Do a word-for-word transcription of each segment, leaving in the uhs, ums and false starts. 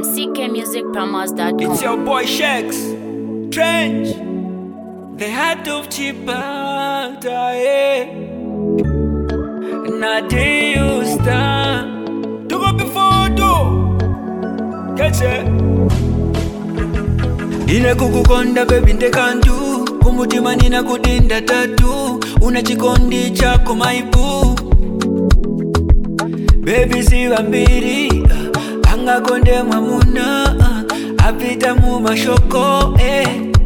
C K music promos dot com. It's your boy Shex Trench. The heart of Chipata, yeah. Nothing you stand. Do go before do. Catch it. Ine kukukonda baby ndekantu kumutima nina kudinda tatu una chikondi chako maibu baby siwa mbiri anga konde mwamuna apita mu mashoko eh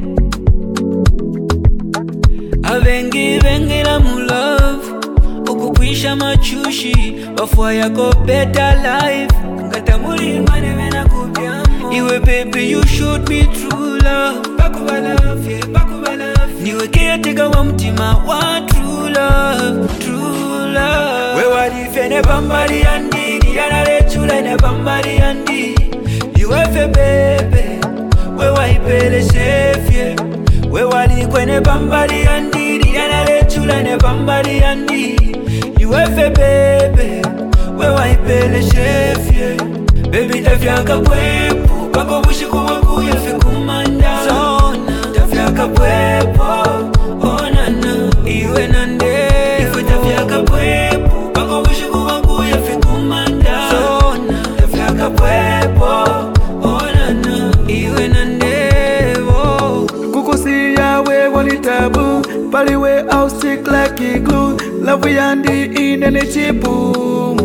avengi vengi la mu love ukukwisha machushi bafua yako better life ngata muri mane mena kupyamu iwe baby you should be true love bakuba love yeah bakuba love niwe kiatega wa mtima wa true love true love we warifene bambari yandi diana lechula ne bambari yandi iwe fe bebe we waipele chef yeah we wali kwene bambari yandi diana lechula ne bambari yandi iwe fe bebe we waipele chef yeah baby tafyaka pwepo bako bushiku wangu yafe kumanda zona tafyaka pwepo onana iwe nande iwe tafyaka pwepo bako bushiku wangu yafe kumanda zona tafyaka pwepo onana iwe nande wo kukusiya we wali tabu paliwe au stick like glue love yandi inene chipu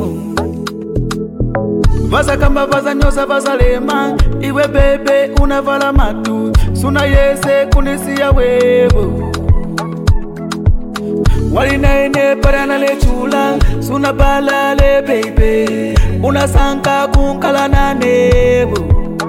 Vaza kamba vaza nyosa vaza lema iwe bebe unavala matu suna yese kunisia wevo walina ene parana le chula suna bala le baby unasanka kunkala na nebo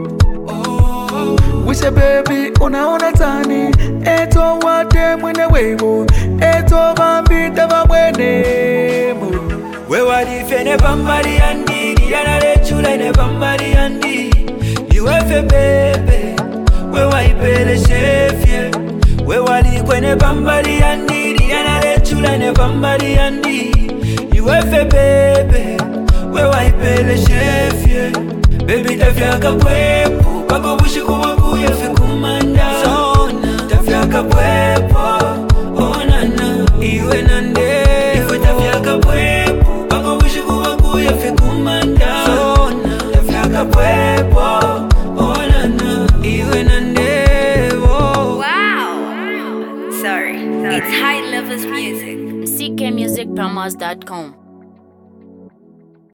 wishe baby unaona tani eto wate mwene wevo eto vambita va mwenemo we warifene bambari yandi diana lechula ne bambari yandi iwe fe bebe we waipele chef yeah we wali kwene bambari yandi diana lechula ne bambari yandi iwe fe bebe we waipele chef yeah baby tafyaka pwepo bako bushiku wangu yafe kumanda zona tafyaka pwepo onana iwe nande iwe tafyaka pwepo bako bushiku wangu yafe kumanda zona tafyaka pwepo onana iwe nande wo. Wow. Sorry. It's high levels music. C K music promos dot com.